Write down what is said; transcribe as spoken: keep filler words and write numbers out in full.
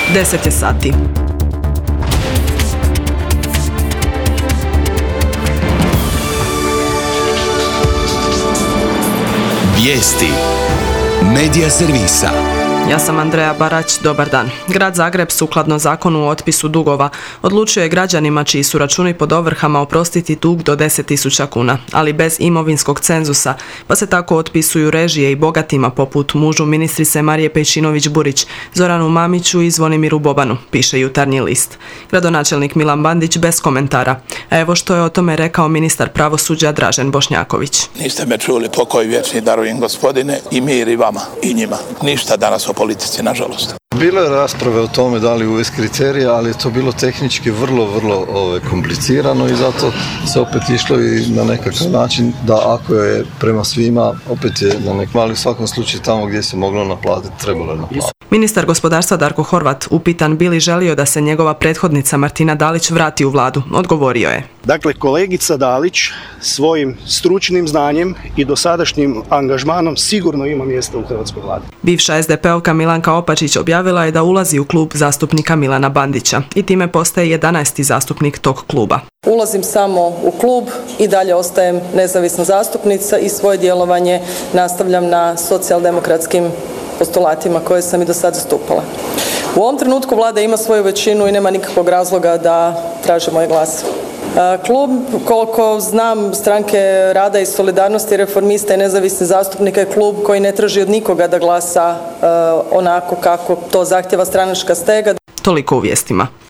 deset je sati. Vijesti Medija servisa. Ja sam Andreja Barać, dobar dan. Grad Zagreb, sukladno zakonu o otpisu dugova, odlučio je građanima čiji su računi pod ovrhama oprostiti dug do deset tisuća kuna, ali bez imovinskog cenzusa, pa se tako otpisuju režije i bogatima poput mužu ministrice Marije Pejčinović-Burić, Zoranu Mamiću i Zvonimiru Bobanu, piše Jutarnji list. Gradonačelnik Milan Bandić bez komentara. A evo što je o tome rekao ministar pravosuđa Dražen Bošnjaković. Niste me čuli, pokoj vječni darujem gospodine, i mir i vama i njima. Ništa danas o politici, nažalost. Bilo je rasprave o tome da li uvesti kriterije, ali je to bilo tehnički vrlo, vrlo ove, komplicirano i zato se opet išlo i na nekakav način da ako je prema svima, opet je na nekom, ali u svakom slučaju tamo gdje se moglo naplatiti, trebalo je naplatiti. Ministar gospodarstva Darko Horvat, upitan bi li želio da se njegova prethodnica Martina Dalić vrati u vladu, odgovorio je. Dakle, kolegica Dalić svojim stručnim znanjem i dosadašnjim angažmanom sigurno ima mjesta u hrvatskoj vladi. Bivša es de pe ovka Milanka Opačić objavila je da ulazi u klub zastupnika Milana Bandića i time postaje jedanaesti zastupnik tog kluba. Ulazim samo u klub i dalje ostajem nezavisna zastupnica i svoje djelovanje nastavljam na socijaldemokratskim postulatima koje sam i do sad zastupala. U ovom trenutku vlada ima svoju većinu i nema nikakvog razloga da traže moj glas. Klub, koliko znam, Stranke rada i solidarnosti, Reformista i nezavisnih zastupnika je klub koji ne traži od nikoga da glasa onako kako to zahtjeva stranačka stega. Toliko u vijestima.